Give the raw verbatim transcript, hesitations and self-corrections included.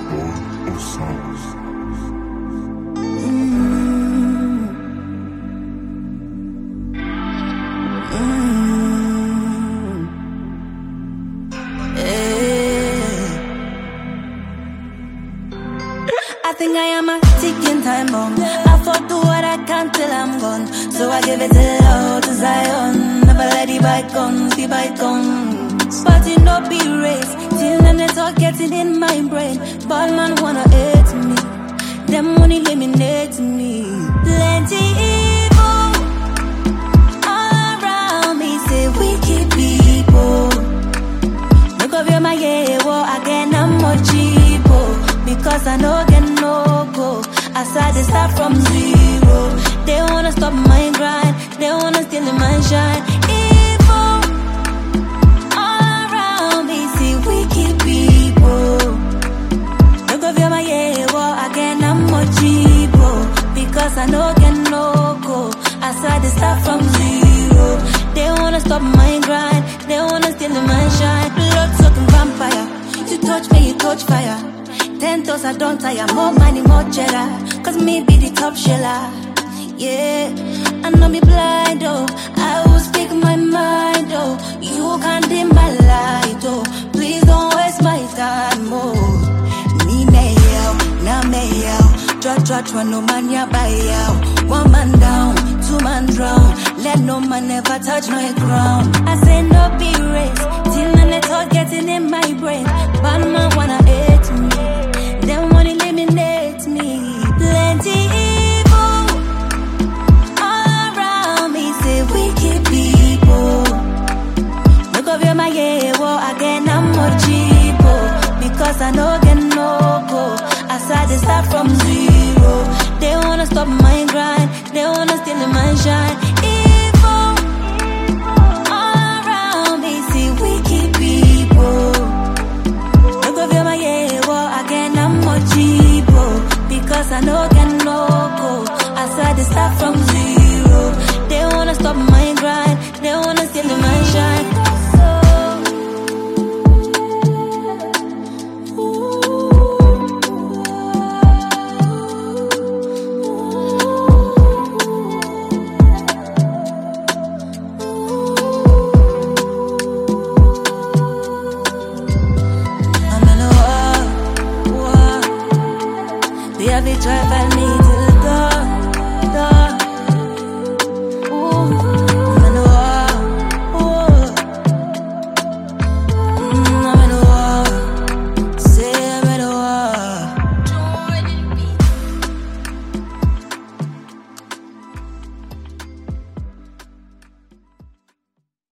Lord of Sounds. Mm. Mm. Yeah. I think I am a ticking time bomb. I fought do what I can till I'm gone. So I give it to Lord to Zion. Never let the bygones be bygones. But it no be race. Till then they talk getting in my brain. Bad man wanna hate me. Them wanna eliminate me. Plenty evil all around me. Say wicked people. Look over my yeah, well again I'm more cheapo. Because I know get no go. I started to start from zero. They wanna stop my grind. They wanna steal my shine. Evil all around me. See wicked people. Look over my yeah, well again I'm more cheapo. Because I know get no go. I started to start from zero. They wanna stop my grind. They wanna steal my shine. Blood sucking vampire. You touch me, you touch fire. Ten toes I don't tire, more money, more cheddar. Cause me be the top sheller. Yeah, I know me blind, oh. I will speak my mind, oh. You can't dim my light, oh. Please don't waste my time, oh. Me may yell, now may yell. Trot, trot, trot, no man ya buy out. One man down, two man drown. Let no man ever touch my ground. I say no be race. Till none at all getting in my brain. Bad man wanna hate me. Them wanna eliminate me. Plenty evil all around me. Say wicked people. Look over my yeah, well again I'm more cheapo. Because I know get no go. I started to start from zero. They wanna stop my grind. They wanna steal my shine. Evil all around me. See wicked people. Look over my yeah, well again I'm more cheapo. Because I know get no go. I started to start from zero. They wanna stop my grind. They wanna steal my shine. They have it try find me to